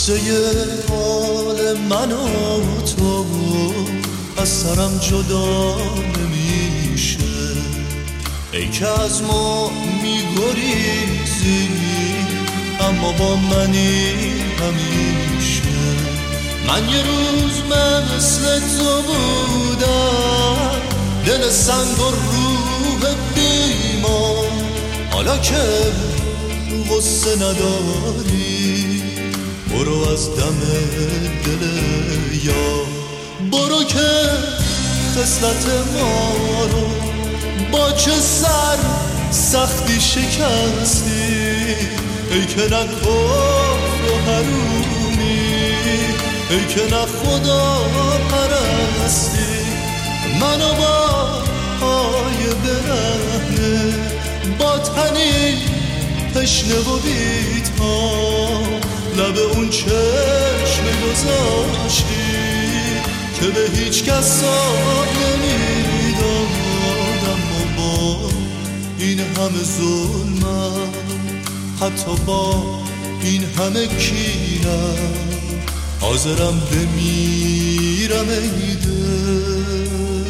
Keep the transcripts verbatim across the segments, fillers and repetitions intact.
قصه حال من و تو از سرم جدا نمیشه، ای که از ما میگریزی اما با منی همیشه. من یه روز مثل تو بودم، دل سنگ و روح بیمار، حالا که غصه نداری برو از دم دل یار، برو که خصلت ما رو با چه سر سختی شکستی، ای که نه کفر و حرومی، ای که نه خدا پرستی. منو با پای برهنه با تنی تشنه و بی‌تاب لب اون چشم گذاشتی که به هیچ کس آب نمیدادم. و با این همه ظلمم، حتی با این همه کینم، حاضرم بمیرم ای دل.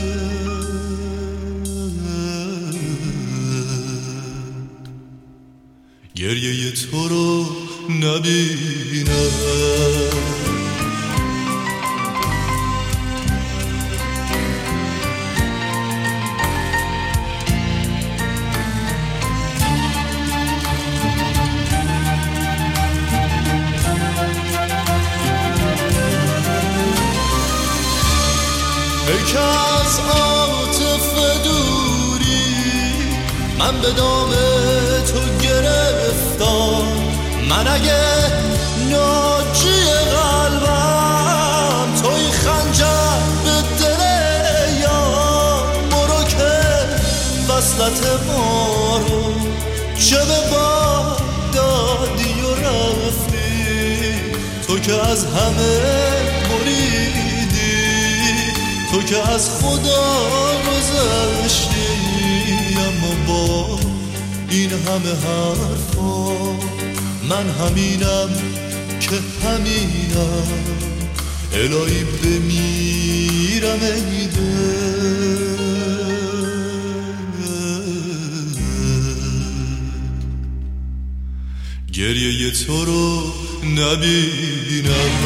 گریه تو رو نبینم، ای که از عاطف دوری من به دام تو گرفتم. من اگه ناجی قلبم توی خنجر به دل یار، برو که وصلت ما رو چه به باد دادی و رفتی. تو که از همه بریدی، تو که از خدا گذشتی، اما با این همه حرفا من همینم که همینم، الهی بمیرم ای دل. گریه تو رو نبینم،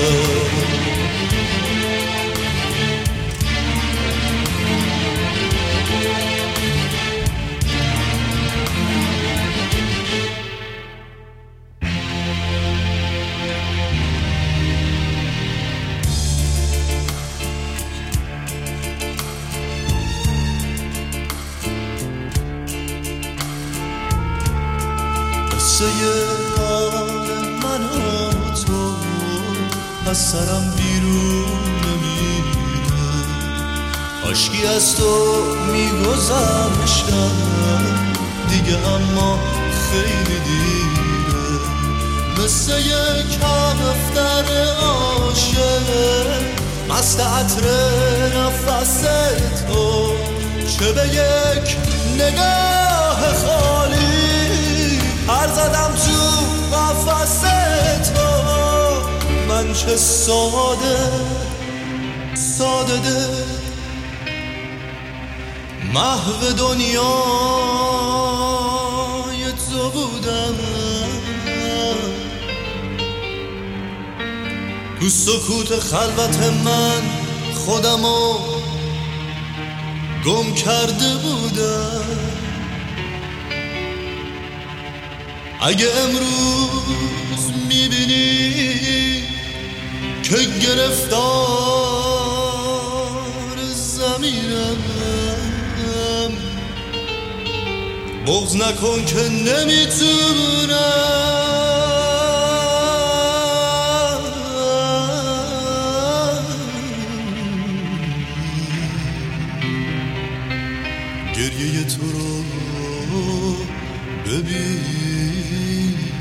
قصه حال من و تو از سرم بیرون نمیره، عشقی از تو میگذشتم دیگه اما خیلی دیره. مثل یک کفتر عاشق مست عطر نفس تو، چه به یک نگاه خالی هر زدم تو قفس تو. من چه ساده ساده ده محو دنیای تو بودم، تو سکوت خلوت من خودمو گم کرده بودم. اگه امروز میبینی که گرفتار زمینم، بغض نکن که نمیتونم. گریه تو رو ببین